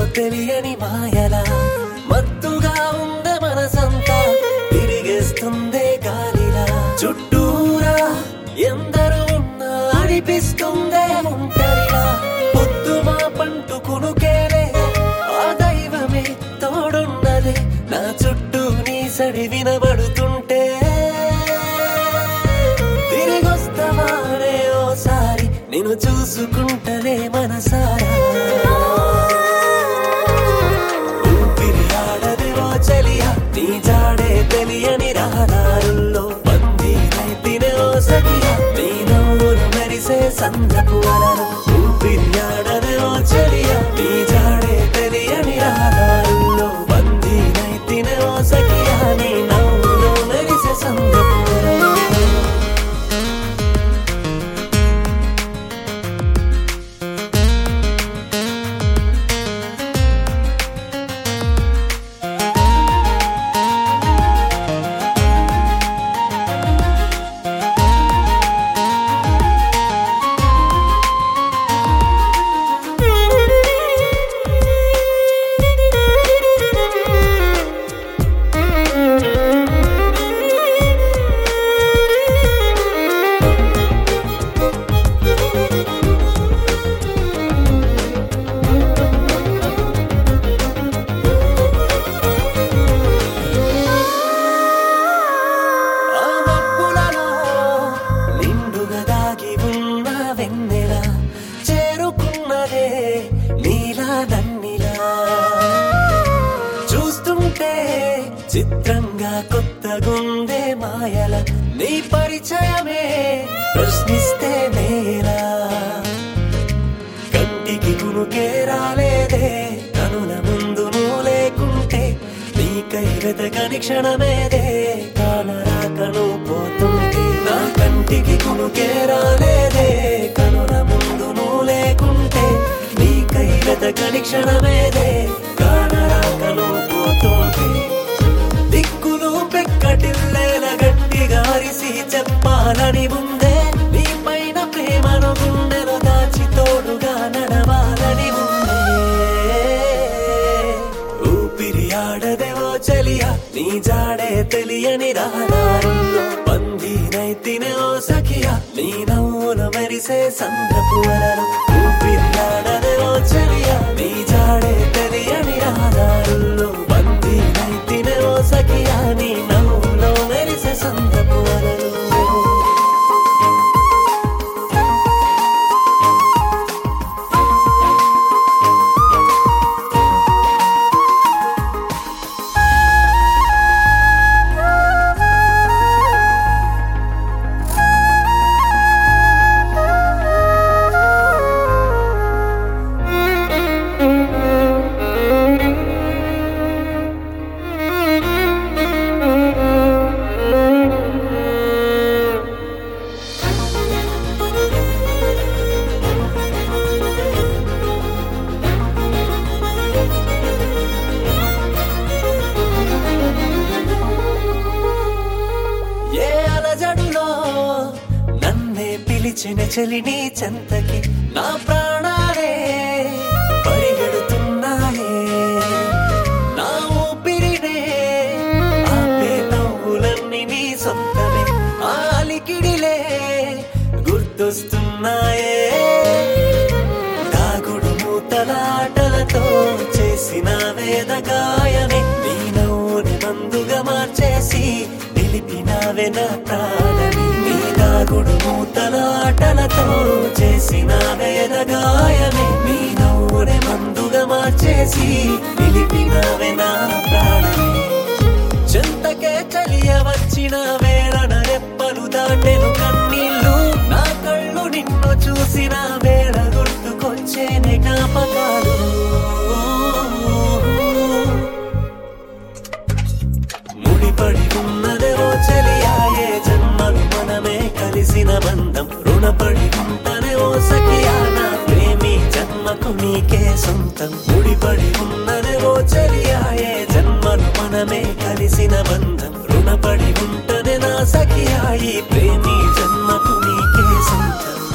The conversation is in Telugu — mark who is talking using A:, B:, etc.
A: తెలియని మాయలా మత్తుగా ఉండే మనసంతా తిరిగేస్తుందే గాలిలా చుట్టూరా ఎందరూ ఉన్నా అనిపిస్తుందే ఒంటరిలా పొద్దు మా పంటుకునుకేలే ఆ దైవమే తోడున్నదే నా చుట్టూ నీ సడి వినబడుతుంటే తిరిగొస్తావానే ఓసారి నిన్ను చూసుకుంటలే మనసారా ఊపిరి ఆడదే ఓ చెలియా నీ జాడే తెలియని రహదారుల్లో బందీనైతినే ఓ సఖియా నీ నవ్వులు మెరిసే సంద్రపు అలలు ఊపిరి ఆడదే ఓ చెలియా నీ జాడే తెలియని రహదారుల్లో బందీనైతినే ఓ సఖియా నీ నవ్వులు మెరిసే సంద్రపు అలలు చిత్రంగా కొత్తగుందే మాయల నీ పరిచయమే ప్రశ్నిస్తే నేలా కంటికి కునుకే రాలేదే కనుల ముందు నువ్వు లేకుంటే నీకై వెతకని క్షణమేదే కానరాకను పోతుంటే నా కంటికి కునుకే రాలేదే కనుల ముందు నువ్వు లేకుంటే నీకై వెతకని క్షణమేదే కానరాకను పోతుంటే దిక్కులు పెక్కటిల్లేల గట్టిగా అరిసి చెప్పాలని ఉందే నీ పైన ప్రేమను గుండెలో దాచి తోడుగా నడవాలని ఉందే ఊపిరి ఆడదే ఓ చెలియా నీ జాడే తెలియని రహదారుల్లో బందీనైతినే ఓ సఖియా నీ నవ్వులు మెరిసే సంద్రపు అలలు ఊపిరి ఆడదే ఓ చెలియా నీ జాడే తెలియని రహదారుల్లో బందీనైతినే ఓ సఖియా నీ నవ్వులో మెరిసే సంద్రపు అలలు పిలిచిన చెలిని చెంతకి నా ప్రాణాలే పరిగెడుతున్నాయే నా ఊపిరినే ఆపే నవ్వులన్నీ నీ సొంతమే ఆ అలికిడిలే గుర్తొస్తున్నాయే దాగుడు మూతలాటలతో చేసిన వేదగాయమే నీ నవ్వుని మందుగా మార్చేసి నిలిపినావే నా ప్రాణమి నీ దాగుడు మూతలాటలతో చేసిన వేదగాయమే నీ నవ్వుని మందుగా మార్చేసి నిలిపినావే నా ప్రాణమి చెంతకే చలియ వచ్చిన వేళన రెప్పలు దాటెను కన్నీళ్ళు నా కళ్ళు నిన్ను చూసిన వేళ గుర్తుకొచ్చేనే జ్ఞాపకాలు ముడిపడి ఉన్నదే ఓ చెలియా ఏ జన్మలు మనమే కలిసిన బంధం రుణపడి ఉంటనే ఓ సఖియా నా ప్రేమి జన్మకు నీకే సొంతం ముడిపడి ఉన్నదే ఓ చెలియా ఏ జన్మలు మనమే కలిసిన బంధం రుణపడి ఉంటనే నా సఖియా ఈ ప్రేమి జన్మకు నీకే సొంతం